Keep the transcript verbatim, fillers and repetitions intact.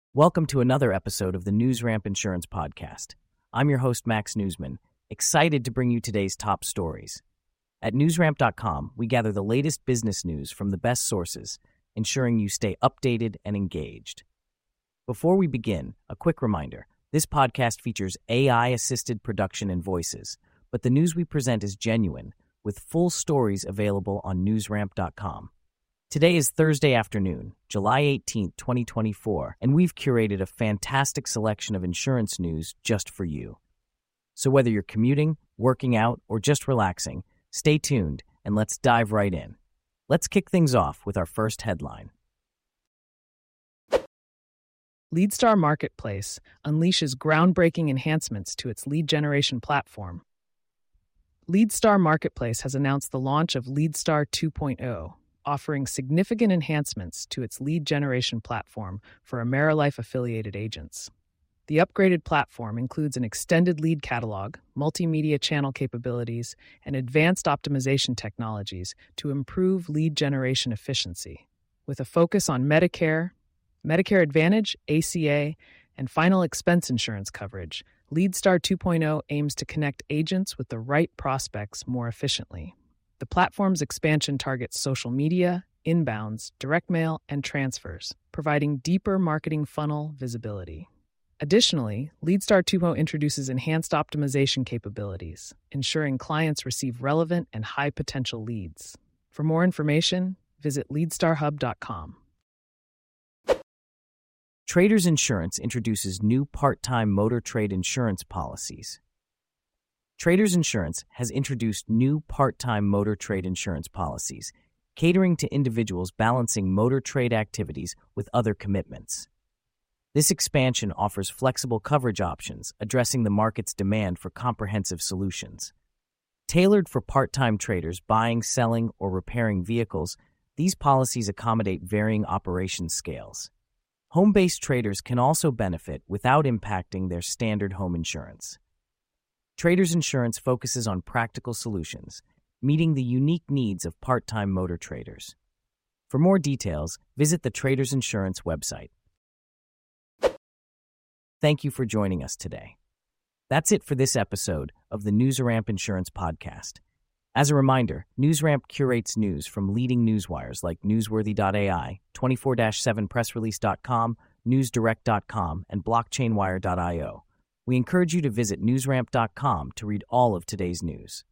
Welcome to another episode of the NewsRamp Insurance Podcast. I'm your host, Max Newsman, excited to bring you today's top stories. At newsramp dot com, we gather the latest business news from the best sources, ensuring you stay updated and engaged. Before we begin, a quick reminder. This podcast features A I-assisted production and voices, but the news we present is genuine, with full stories available on newsramp dot com. Today is Thursday afternoon, July eighteenth, twenty twenty-four, and we've curated a fantastic selection of insurance news just for you. So whether you're commuting, working out, or just relaxing, stay tuned and let's dive right in. Let's kick things off with our first headline. LeadStar Marketplace unleashes groundbreaking enhancements to its lead generation platform. LeadStar Marketplace has announced the launch of LeadStar two point oh, offering significant enhancements to its lead generation platform for AmeriLife-affiliated agents. The upgraded platform includes an extended lead catalog, multimedia channel capabilities, and advanced optimization technologies to improve lead generation efficiency. With a focus on Medicare, Medicare Advantage, A C A, and final expense insurance coverage, LeadStar two point oh aims to connect agents with the right prospects more efficiently. The platform's expansion targets social media, inbounds, direct mail, and transfers, providing deeper marketing funnel visibility. Additionally, LeadStar two point oh introduces enhanced optimization capabilities, ensuring clients receive relevant and high-potential leads. For more information, visit lead star hub dot com. Traders Insurance introduces new part-time motor trade insurance policies. Traders Insurance has introduced new part-time motor trade insurance policies, catering to individuals balancing motor trade activities with other commitments. This expansion offers flexible coverage options, addressing the market's demand for comprehensive solutions. Tailored for part-time traders buying, selling, or repairing vehicles, these policies accommodate varying operation scales. Home-based traders can also benefit without impacting their standard home insurance. Traders Insurance focuses on practical solutions, meeting the unique needs of part-time motor traders. For more details, visit the Traders Insurance website. Thank you for joining us today. That's it for this episode of the NewsRamp Insurance Podcast. As a reminder, NewsRamp curates news from leading newswires like newsworthy dot A I, twenty-four seven press release dot com, news direct dot com, and blockchain wire dot io. We encourage you to visit newsramp dot com to read all of today's news.